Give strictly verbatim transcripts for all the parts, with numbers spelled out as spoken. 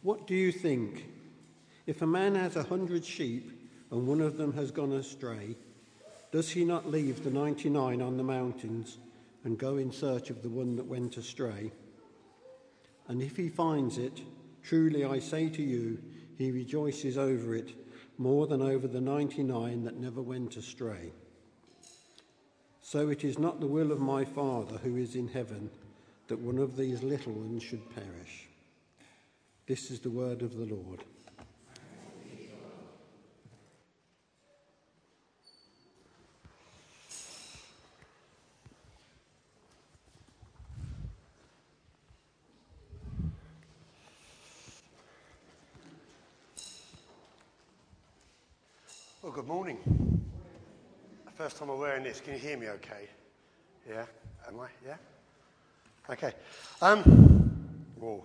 What do you think? If a man has a hundred sheep and one of them has gone astray, does he not leave the ninety-nine on the mountains and go in search of the one that went astray? And if he finds it, truly I say to you, he rejoices over it more than over the ninety-nine that never went astray. So it is not the will of my Father who is in heaven that one of these little ones should perish. This is the word of the Lord. Well, good morning. First time I'm wearing this. Can you hear me okay? Yeah? Am I? Yeah? Okay. Um, whoa.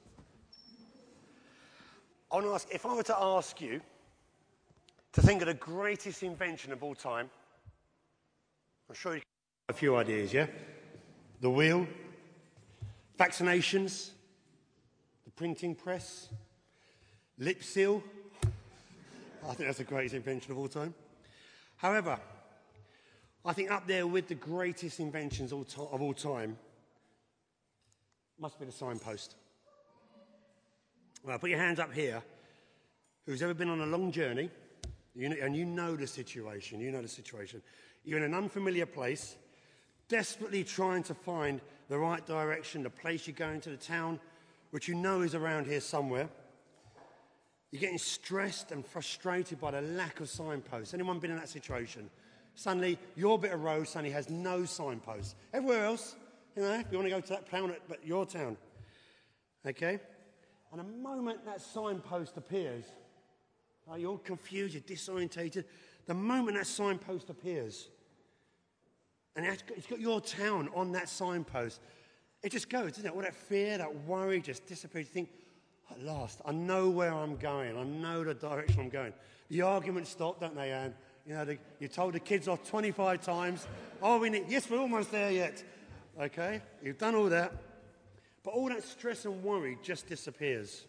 I want to ask, if I were to ask you to think of the greatest invention of all time, I'm sure you can have a few ideas, yeah? The wheel, vaccinations, the printing press, lip seal. I think that's the greatest invention of all time. However, I think up there with the greatest inventions of all time must be the signpost. Well, put your hands up here. Who's ever been on a long journey, you know, and you know the situation, you know the situation. You're in an unfamiliar place, desperately trying to find the right direction, the place you're going to, the town, which you know is around here somewhere. You're getting stressed and frustrated by the lack of signposts. Anyone been in that situation? Suddenly, your bit of road suddenly has no signposts. Everywhere else, you know, if you want to go to that town, but your town. Okay? And the moment that signpost appears, oh, you're confused, you're disorientated. The moment that signpost appears, and it's got, it's got your town on that signpost, it just goes, doesn't it? All that fear, that worry just disappears. You think, at last, I know where I'm going. I know the direction I'm going. The arguments stop, don't they, Anne? You know, the, you told the kids off twenty-five times. Oh, we need, yes, we're almost there yet. Okay, you've done all that. But all that stress and worry just disappears.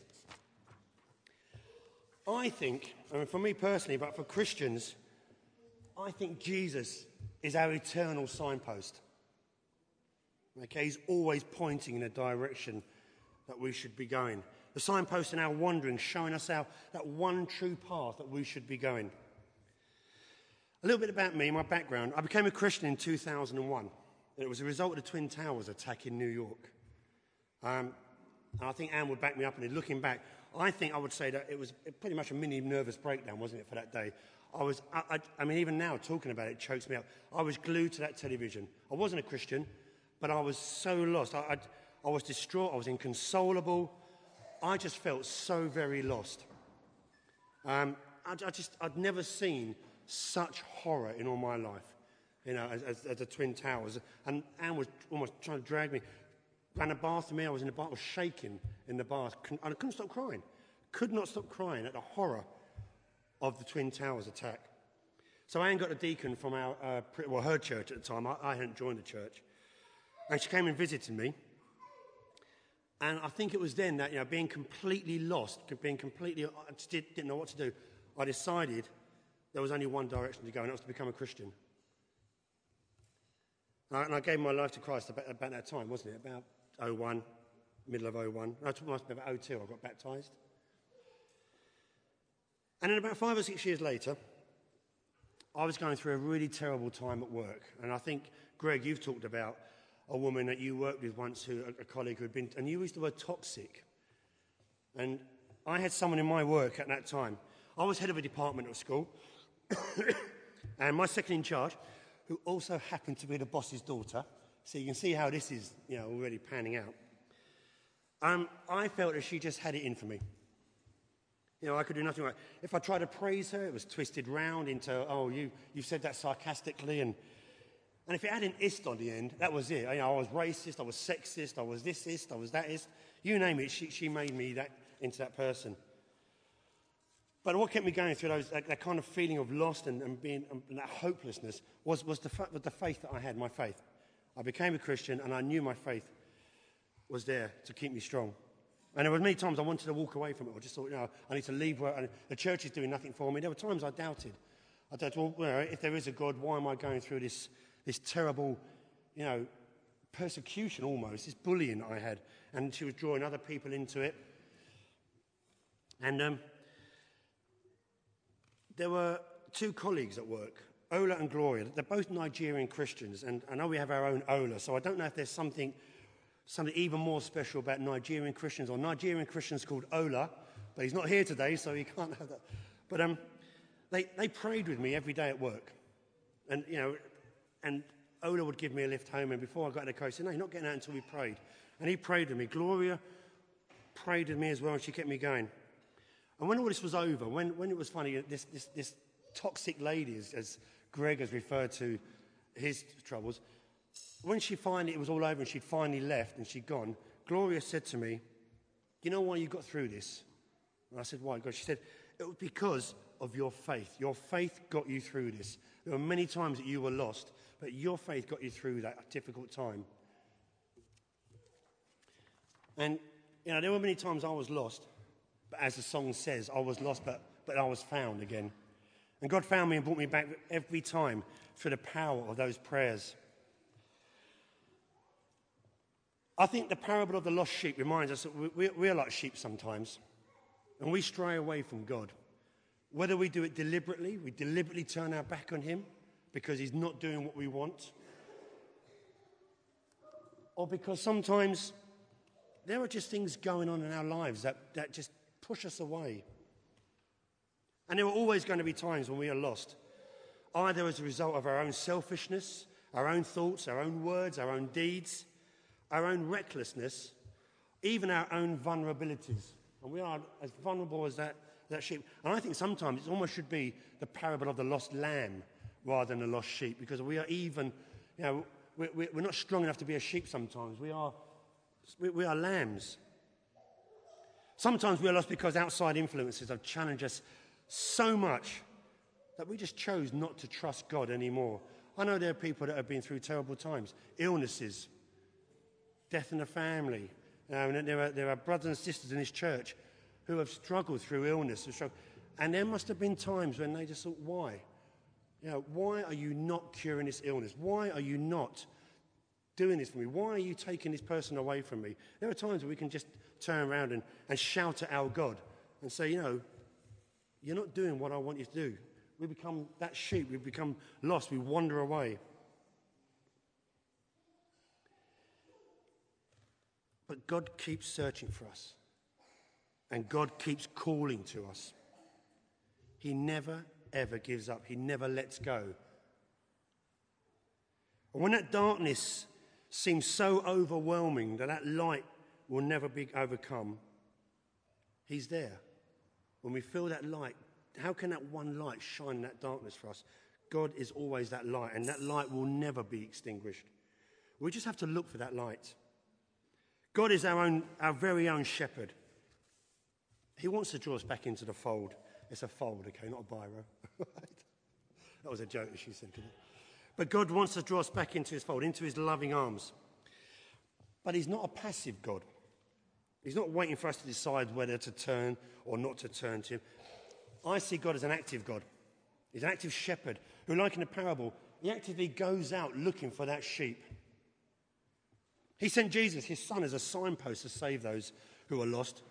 I think, I mean, for me personally, but for Christians, I think Jesus is our eternal signpost. Okay, he's always pointing in a direction that we should be going. The signpost in our wandering, showing us our, that one true path that we should be going. A little bit about me, my background. I became a Christian in two thousand one. And it was a result of the Twin Towers attack in New York. Um, and I think Anne would back me up. And looking back, I think I would say that it was pretty much a mini nervous breakdown, wasn't it, for that day? I was, I, I, I mean, even now, talking about it chokes me up. I was glued to that television. I wasn't a Christian, but I was so lost. I, I, I was distraught. I was inconsolable. I just felt so very lost. Um, I, I just, I'd never seen such horror in all my life, you know, as, as, as the Twin Towers. And Anne was almost trying to drag me. Ran a bath to me. I was in the bath. I was shaking in the bath. Couldn't, I couldn't stop crying. Could not stop crying at the horror of the Twin Towers attack. So Anne got a deacon from our, uh, well, her church at the time. I, I hadn't joined the church. And she came and visited me. And I think it was then that, you know, being completely lost, being completely, I just didn't know what to do, I decided there was only one direction to go, and that was to become a Christian. And I gave my life to Christ about, about that time, wasn't it? About oh one, middle of oh one. No, it must be about oh two, I got baptised. And then about five or six years later, I was going through a really terrible time at work. And I think, Greg, you've talked about a woman that you worked with once, who a colleague who had been, and you used the word toxic. And I had someone in my work at that time. I was head of a department at school, and my second in charge, who also happened to be the boss's daughter, so you can see how this is, you know, already panning out. Um, I felt that she just had it in for me. You know, I could do nothing right. If I tried to praise her, it was twisted round into, oh, you, you said that sarcastically, and And if it had an ist on the end, that was it. You know, I was racist, I was sexist, I was this-ist, I was that-ist. You name it, she, she made me that into that person. But what kept me going through those, that, that kind of feeling of lost and, and being and that hopelessness was, was, the, was the faith that I had, my faith. I became a Christian, and I knew my faith was there to keep me strong. And there were many times I wanted to walk away from it. I just thought, you know, I need to leave where I, the church is doing nothing for me. There were times I doubted. I thought, well, you know, if there is a God, why am I going through this, this terrible, you know, persecution almost, this bullying I had? And she was drawing other people into it. And um, there were two colleagues at work, Ola and Gloria. They're both Nigerian Christians, and I know we have our own Ola, so I don't know if there's something something even more special about Nigerian Christians, or Nigerian Christians called Ola, but he's not here today, so he can't have that. But um, they, they prayed with me every day at work. And, you know, and Ola would give me a lift home, and before I got in the car, he said, no, you're not getting out until we prayed. And he prayed with me. Gloria prayed with me as well, and she kept me going. And when all this was over, when, when it was funny, this, this, this toxic lady, as, as Greg has referred to his troubles, when she finally, it was all over and she'd finally left and she'd gone, Gloria said to me, you know why you got through this? And I said, why? God, she said, it was because of your faith. Your faith got you through this. There were many times that you were lost, but your faith got you through that difficult time. And, you know, there were many times I was lost, but as the song says, I was lost, but, but I was found again. And God found me and brought me back every time through the power of those prayers. I think the parable of the lost sheep reminds us that we, we, we are like sheep sometimes, and we stray away from God. Whether we do it deliberately, we deliberately turn our back on him because he's not doing what we want, or because sometimes there are just things going on in our lives that, that just push us away. And there are always going to be times when we are lost, either as a result of our own selfishness, our own thoughts, our own words, our own deeds, our own recklessness, even our own vulnerabilities. And we are as vulnerable as that, that sheep. And I think sometimes it almost should be the parable of the lost lamb rather than the lost sheep, because we are even, you know, we're, we're not strong enough to be a sheep sometimes. We are, we are lambs. Sometimes we are lost because outside influences have challenged us so much that we just chose not to trust God anymore. I know there are people that have been through terrible times, illnesses, death in the family. Um, there, are, there are brothers and sisters in this church who have struggled through illness. And there must have been times when they just thought, why? You know, why are you not curing this illness? Why are you not doing this for me? Why are you taking this person away from me? There are times where we can just turn around and, and shout at our God and say, you know, you're not doing what I want you to do. We become that sheep. We become lost. We wander away. But God keeps searching for us. And God keeps calling to us. He never, ever gives up. He never lets go. And when that darkness seems so overwhelming that that light will never be overcome, he's there. When we feel that light, how can that one light shine in that darkness for us? God is always that light, and that light will never be extinguished. We just have to look for that light. God is our own, our very own shepherd. He wants to draw us back into the fold. It's a fold, okay, not a biro. That was a joke that she said. But God wants to draw us back into his fold, into his loving arms. But he's not a passive God. He's not waiting for us to decide whether to turn or not to turn to him. I see God as an active God. He's an active shepherd who, like in the parable, he actively goes out looking for that sheep. He sent Jesus, his son, as a signpost to save those who are lost.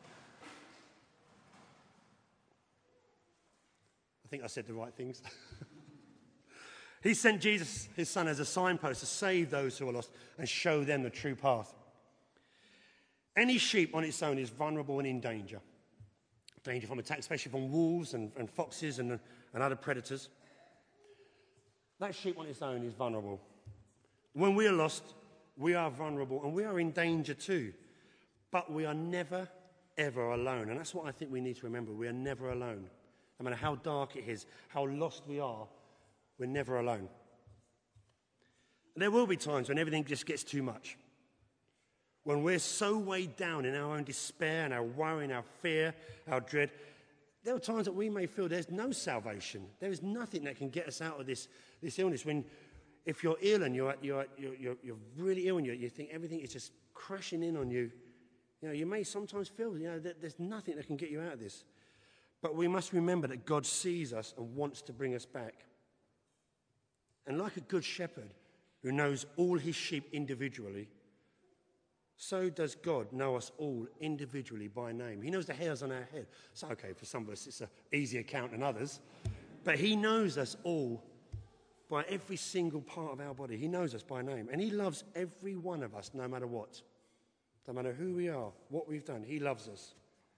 I think I said the right things. He sent Jesus, his son, as a signpost to save those who are lost and show them the true path. Any sheep on its own is vulnerable and in danger. Danger from attack, especially from wolves and, and foxes and, and other predators. That sheep on its own is vulnerable. When we are lost, we are vulnerable and we are in danger too. But we are never, ever alone. And that's what I think we need to remember. We are never alone. No matter how dark it is, how lost we are, we're never alone. And there will be times when everything just gets too much. When we're so weighed down in our own despair and our worry and our fear, our dread, there are times that we may feel there's no salvation. There is nothing that can get us out of this, this illness. When, if you're ill and you're, you're, you're, you're really ill and you you think everything is just crashing in on you, You know, you may sometimes feel, you know, that there's nothing that can get you out of this. But we must remember that God sees us and wants to bring us back. And like a good shepherd who knows all his sheep individually, so does God know us all individually by name. He knows the hairs on our head. So, okay, for some of us it's an easier count than others. But he knows us all by every single part of our body. He knows us by name. And he loves every one of us no matter what. No matter who we are, what we've done, he loves us.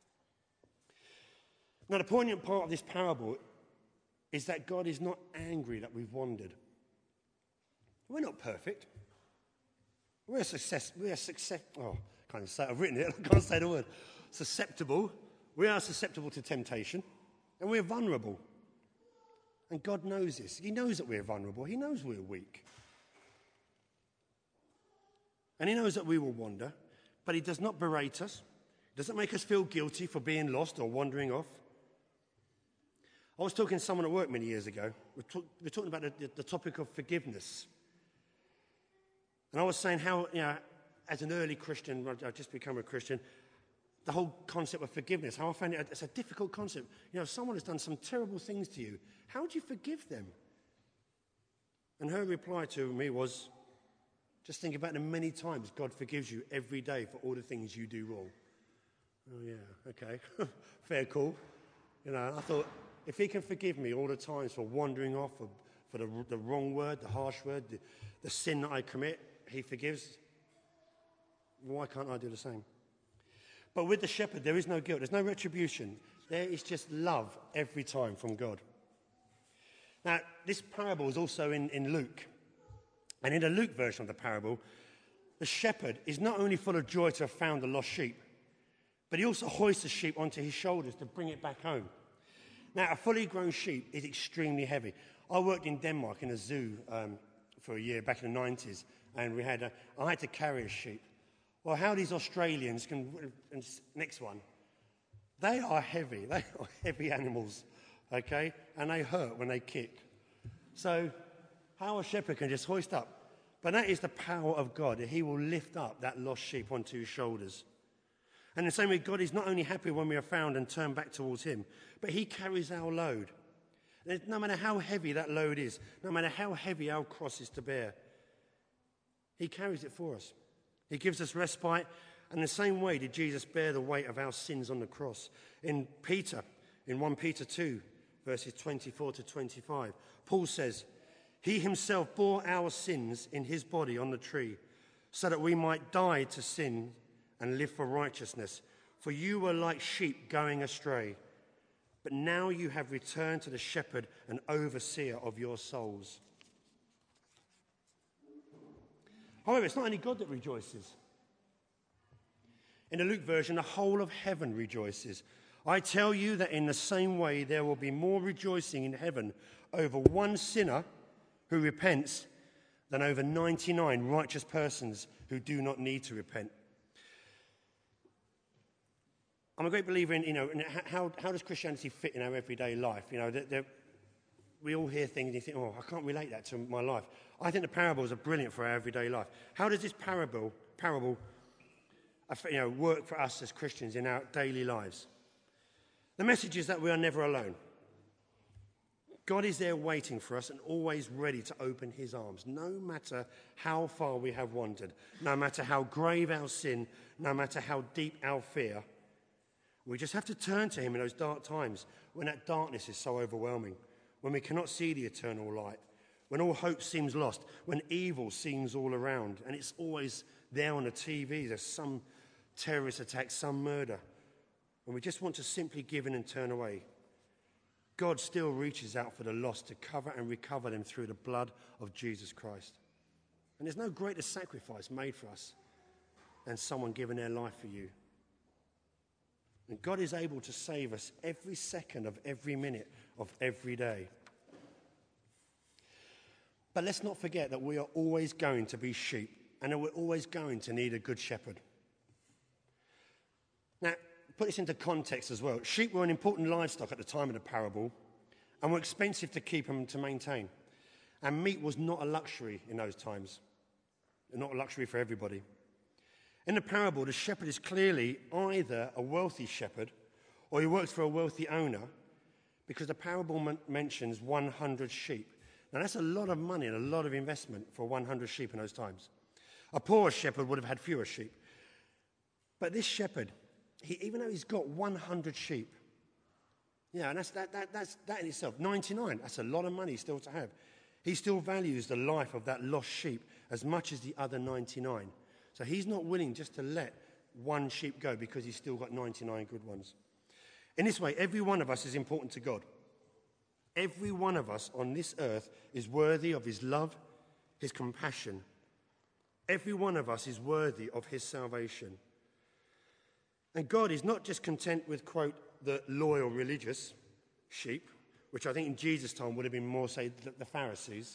Now, the poignant part of this parable is that God is not angry that we've wandered. We're not perfect. We're success. We're success. Oh, I can't even say it. I've written it. I can't say the word. Susceptible. We are susceptible to temptation, and we're vulnerable. And God knows this. He knows that we're vulnerable. He knows we're weak, and he knows that we will wander. But he does not berate us. He doesn't make us feel guilty for being lost or wandering off. I was talking to someone at work many years ago. We're, talk, we're talking about the, the, the topic of forgiveness. And I was saying how, you know, as an early Christian, I've just become a Christian, the whole concept of forgiveness, how I find it, it's a difficult concept. You know, someone has done some terrible things to you. How do you forgive them? And her reply to me was, just think about the many times God forgives you every day for all the things you do wrong. Oh, yeah, okay. Fair call. You know, I thought, if he can forgive me all the times for wandering off, for, for the, the wrong word, the harsh word, the, the sin that I commit, he forgives. Why can't I do the same? But with the shepherd, there is no guilt. There's no retribution. There is just love every time from God. Now, this parable is also in, in Luke. And in the Luke version of the parable, the shepherd is not only full of joy to have found the lost sheep, but he also hoists the sheep onto his shoulders to bring it back home. Now, a fully grown sheep is extremely heavy. I worked in Denmark in a zoo um, for a year back in the nineties, and we had a, I had to carry a sheep. Well, how these Australians can... And next one. They are heavy. They are heavy animals, okay? And they hurt when they kick. So how a shepherd can just hoist up. But that is the power of God, that he will lift up that lost sheep onto his shoulders. And in the same way, God is not only happy when we are found and turned back towards him, but he carries our load. And no matter how heavy that load is, no matter how heavy our cross is to bear, he carries it for us. He gives us respite. And in the same way did Jesus bear the weight of our sins on the cross. In Peter, in First Peter two, verses twenty-four to twenty-five, Paul says, he himself bore our sins in his body on the tree, so that we might die to sin and live for righteousness. For you were like sheep going astray, but now you have returned to the shepherd and overseer of your souls. However, it's not only God that rejoices. In the Luke version, the whole of heaven rejoices. I tell you that in the same way there will be more rejoicing in heaven over one sinner who repents than over ninety-nine righteous persons who do not need to repent. I'm a great believer in, you know, in how, how does Christianity fit in our everyday life? You know, they're, they're, we all hear things and you think, oh, I can't relate that to my life. I think the parables are brilliant for our everyday life. How does this parable, parable you know, work for us as Christians in our daily lives? The message is that we are never alone. God is there waiting for us and always ready to open his arms, no matter how far we have wandered, no matter how grave our sin, no matter how deep our fear. We just have to turn to him in those dark times when that darkness is so overwhelming, when we cannot see the eternal light, when all hope seems lost, when evil seems all around, and it's always there on the T V, there's some terrorist attack, some murder, and we just want to simply give in and turn away. God still reaches out for the lost to cover and recover them through the blood of Jesus Christ. And there's no greater sacrifice made for us than someone giving their life for you. And God is able to save us every second of every minute of every day. But let's not forget that we are always going to be sheep and that we're always going to need a good shepherd. Now, put this into context as well. Sheep were an important livestock at the time of the parable and were expensive to keep and to maintain. And meat was not a luxury in those times, not a luxury for everybody. In the parable, the shepherd is clearly either a wealthy shepherd or he works for a wealthy owner, because the parable m- mentions one hundred sheep. Now, that's a lot of money and a lot of investment for one hundred sheep in those times. A poorer shepherd would have had fewer sheep. But this shepherd, he, even though he's got one hundred sheep, yeah, and that's, that, that, that's, that in itself, ninety-nine, that's a lot of money still to have. He still values the life of that lost sheep as much as the other ninety-nine. So he's not willing just to let one sheep go because he's still got ninety-nine good ones. In this way, every one of us is important to God. Every one of us on this earth is worthy of his love, his compassion. Every one of us is worthy of his salvation. And God is not just content with, quote, the loyal religious sheep, which I think in Jesus' time would have been more, say, the Pharisees.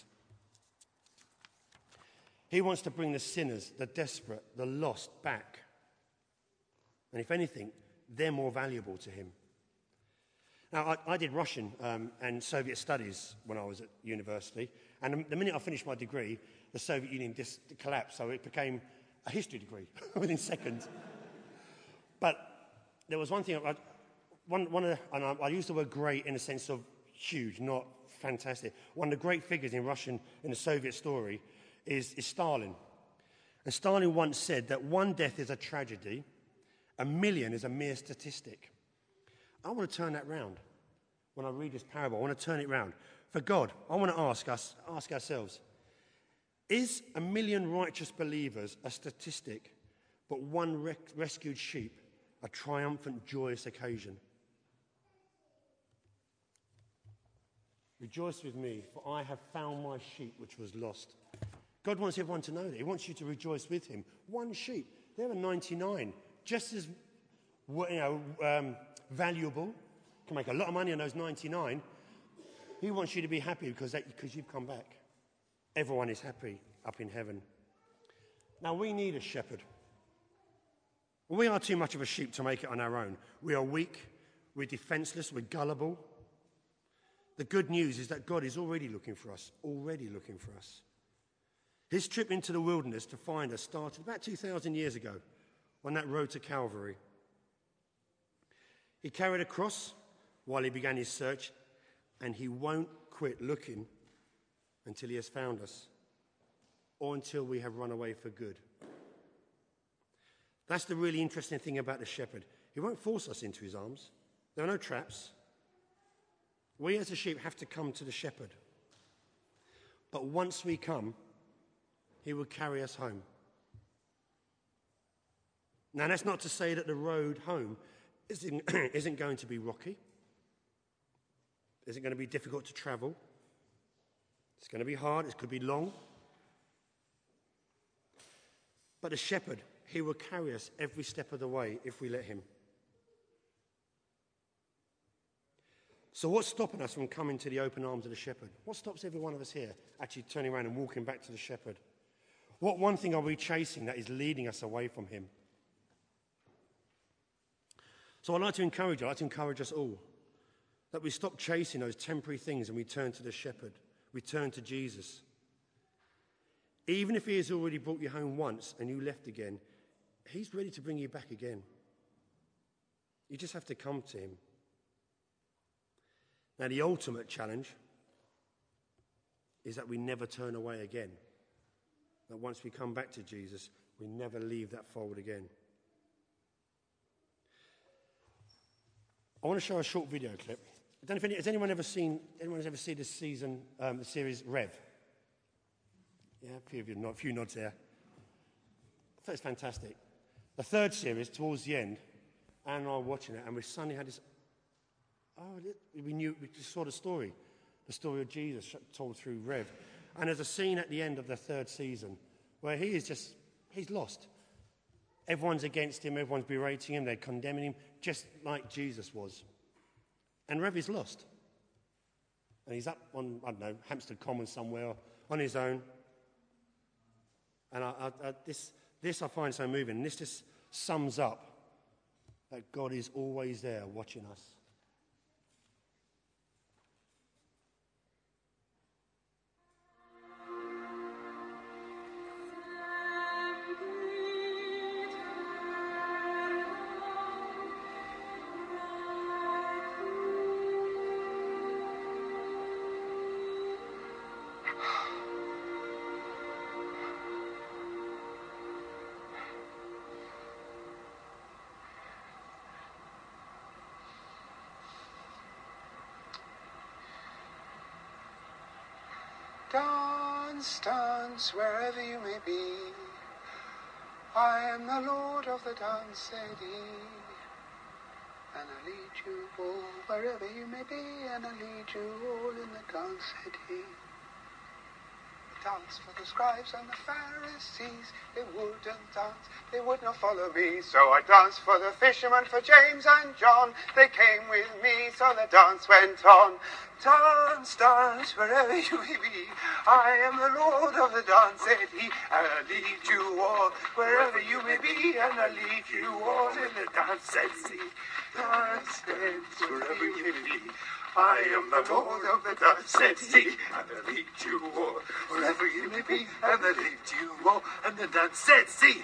He wants to bring the sinners, the desperate, the lost back. And if anything, they're more valuable to him. Now, I, I did Russian um, and Soviet studies when I was at university. And the minute I finished my degree, the Soviet Union dis- collapsed, so it became a history degree within seconds. But there was one thing, I, one, one of the, and I, I use the word great in the sense of huge, not fantastic. One of the great figures in Russian, in the Soviet story, is, is Stalin. And Stalin once said that one death is a tragedy, a million is a mere statistic. I want to turn that round. When I read this parable, I want to turn it round. For God, I want to ask us, ask ourselves, is a million righteous believers a statistic, but one rec- rescued sheep a triumphant, joyous occasion? Rejoice with me, for I have found my sheep which was lost. God wants everyone to know that. He wants you to rejoice with him. One sheep. There are ninety-nine, just as you know, um, valuable. Can make a lot of money on those ninety-nine. He wants you to be happy because, that, because you've come back. Everyone is happy up in heaven. Now, we need a shepherd. We are too much of a sheep to make it on our own. We are weak, we're defenseless, we're gullible. The good news is that God is already looking for us, already looking for us. His trip into the wilderness to find us started about two thousand years ago on that road to Calvary. He carried a cross while he began his search, and he won't quit looking until he has found us, or until we have run away for good. That's the really interesting thing about the shepherd. He won't force us into his arms. There are no traps. We as a sheep have to come to the shepherd. But once we come, he will carry us home. Now, that's not to say that the road home isn't, isn't going to be rocky. Isn't going to be difficult to travel. It's going to be hard. It could be long. But the shepherd, he will carry us every step of the way if we let him. So what's stopping us from coming to the open arms of the shepherd? What stops every one of us here actually turning around and walking back to the shepherd? What one thing are we chasing that is leading us away from him? So I'd like to encourage you, I'd like to encourage us all, that we stop chasing those temporary things and we turn to the shepherd. We turn to Jesus. Even if he has already brought you home once and you left again, he's ready to bring you back again. You just have to come to him. Now, the ultimate challenge is that we never turn away again. That once we come back to Jesus, we never leave that fold again. I want to show a short video clip. I don't know if any, has anyone ever seen, anyone has ever seen this season, um, the series Rev? Yeah, a few of you, not, a few nods there. I thought it's fantastic. The third series, towards the end, Anne and I were watching it, and we suddenly had this, oh, we knew, we just saw the story, the story of Jesus told through Rev. And there's a scene at the end of the third season where he is just, he's lost. Everyone's against him, everyone's berating him, they're condemning him, just like Jesus was. And Rev is lost. And he's up on, I don't know, Hampstead Common somewhere, on his own. And I, I, I, this, this I find so moving. And this just sums up that God is always there watching us. Dance, dance, wherever you may be. I am the Lord of the dance, said he. And I lead you all wherever you may be, and I lead you all in the dance, said he. Dance for the scribes and the Pharisees, they wouldn't dance, they would not follow me. So I danced for the fishermen, for James and John, they came with me, so the dance went on. Dance, dance, wherever you may be, I am the Lord of the dance, said he, and I lead you all wherever you may be, and I lead you all in the dance, said he. Dance, dance, wherever you may be, I am the Lord of the dance, said he, and I lead you all wherever you may be, and I lead you all in the dance, said he.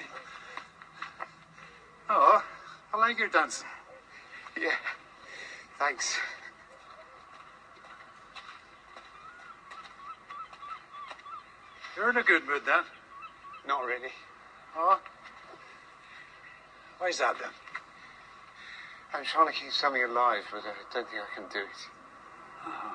Oh, I like your dancing. Yeah, thanks. You're in a good mood then? Not really. Oh? Why's that then? I'm trying to keep something alive, but I don't think I can do it. Uh-huh.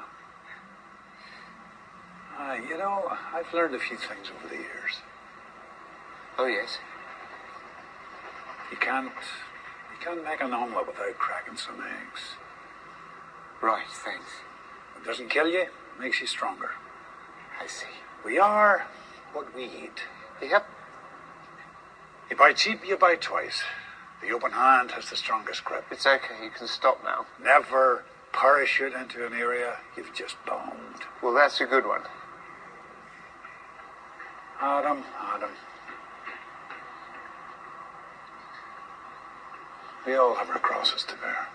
Uh, you know, I've learned a few things over the years. Oh, yes? You can't... You can't make an omelette without cracking some eggs. Right, thanks. It doesn't kill you, it makes you stronger. I see. We are what we eat. Yep. You buy cheap, you buy twice. The open hand has the strongest grip. It's okay, you can stop now. Never parachute into an area you've just bombed. Well, that's a good one. Adam, Adam. We all have our crosses to bear.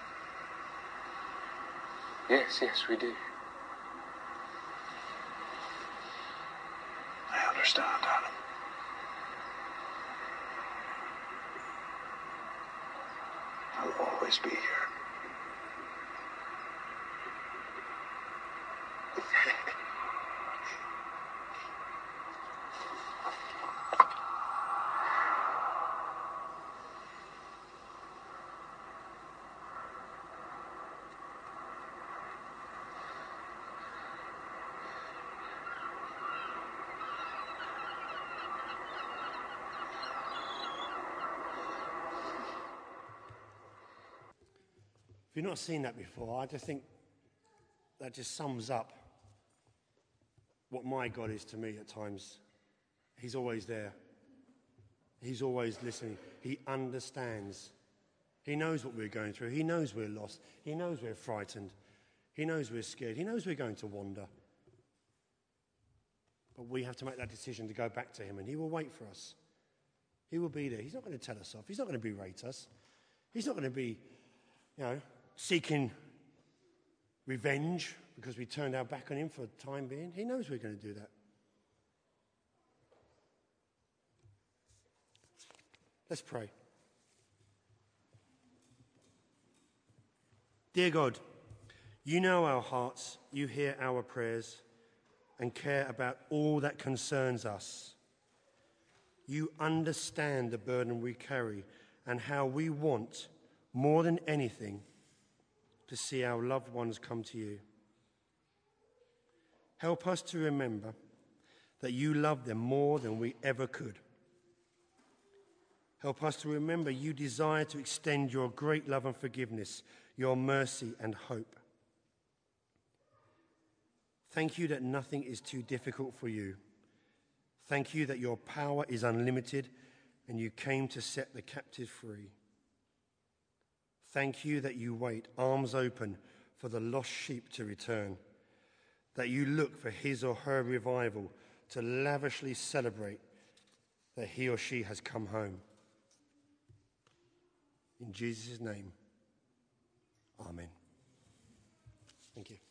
Yes, yes, we do. I understand, Adam. I'll always be here. If you've not seen that before, I just think that just sums up what my God is to me at times. He's always there. He's always listening. He understands. He knows what we're going through. He knows we're lost. He knows we're frightened. He knows we're scared. He knows we're going to wander. But we have to make that decision to go back to him, and he will wait for us. He will be there. He's not going to tell us off. He's not going to berate us. He's not going to be, you know, seeking revenge because we turned our back on him for the time being. He knows we're going to do that. Let's pray. Dear God, you know our hearts, you hear our prayers, and care about all that concerns us. You understand the burden we carry and how we want, more than anything, to see our loved ones come to you. Help us to remember that you love them more than we ever could. Help us to remember you desire to extend your great love and forgiveness, your mercy and hope. Thank you that nothing is too difficult for you. Thank you that your power is unlimited and you came to set the captive free. Thank you that you wait, arms open, for the lost sheep to return, that you look for his or her revival to lavishly celebrate that he or she has come home. In Jesus' name, amen. Thank you.